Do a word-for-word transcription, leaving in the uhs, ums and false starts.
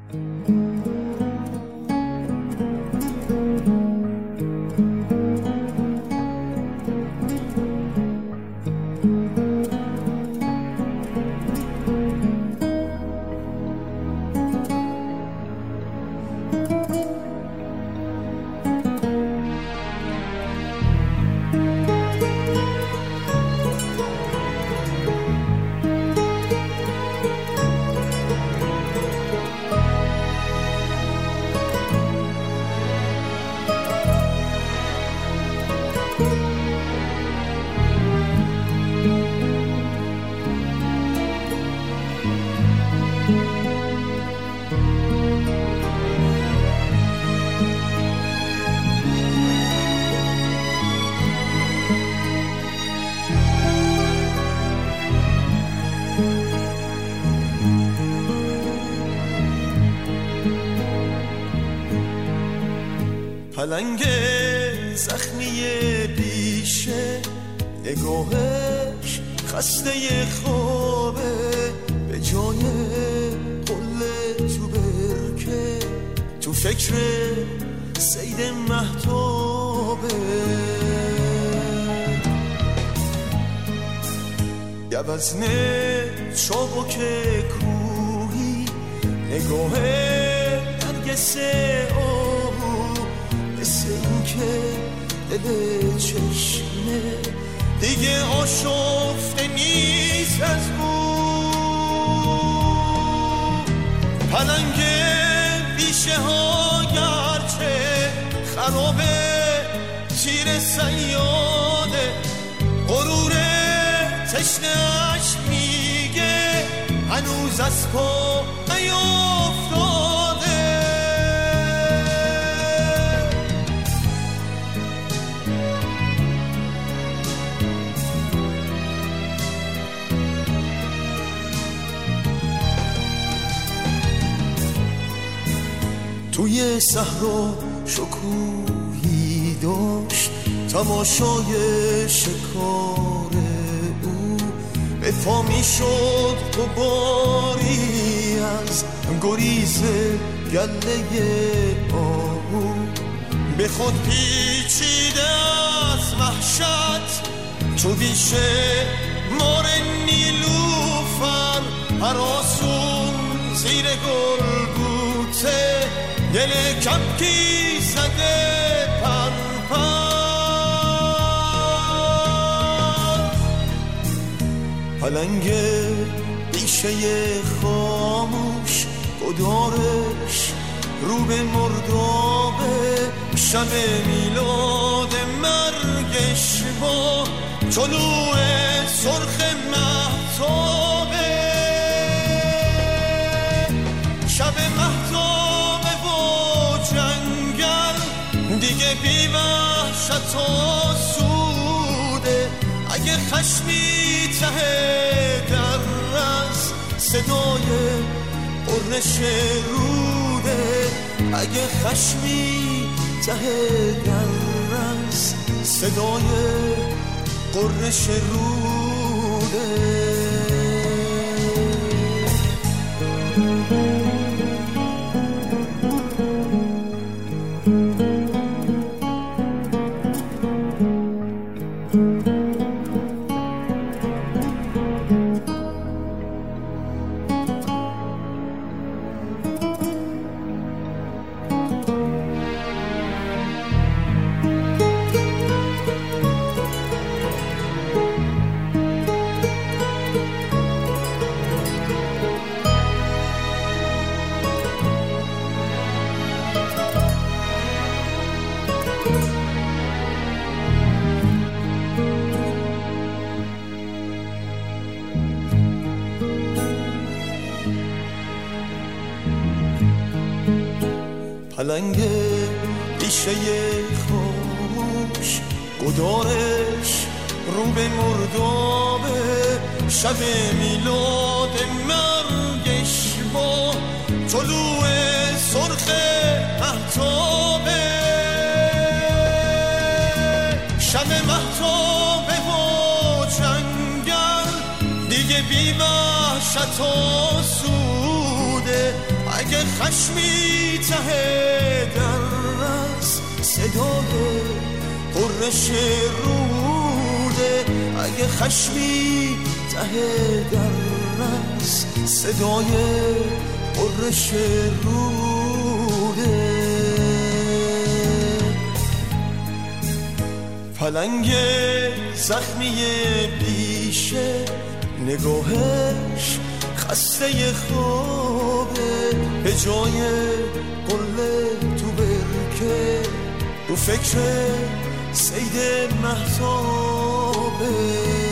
پلنگ زخمی بیشه نگاهش خسته خوابه به جای قله تو برکه تو فکر سید مهتابه گوزنه چابک کوهی نگاه نرگس مثل این که دل چشمه دیگه آشفته نیست از اون پلنگ بیشه ها گرچه خرابه تیر سیاده غرور تشنه‌اش میگه هنوز از پا نیافتاده توی صحرا شکوهی داشت تماشای شکار او به پا می شد غباری از گریز گله آهو به خود پیچیده از وحشت تو بیشه مار نیلوفر هراسون زیر گل بوته دل کبکی زده پر پر پلنگ بیشه خاموش گدارش رو به مردابه شب میلاد مرگش با طلوع سرخ مهتابه شب مهتابه جنگل دیگه بی وحشت آسوده اگه خشمی ته در از صدای قرنش روده اگه خشمی ته در از صدای قرنش روده پلنگ بیشه خاموش گدارش رو به مردابه شب میلاد مرگش با طلوع سرخ مهتابه شب مهتابه و جنگل دیگه بی وحشت آسوده اگه خشمی ته درست صدای قررش روده، اگه خشمی ته درست صدای قررش روده. پلنگ زخمی بیشه نگاهش خسته خوابه، به جای قله تو برکه رو فکر سید مهتابه.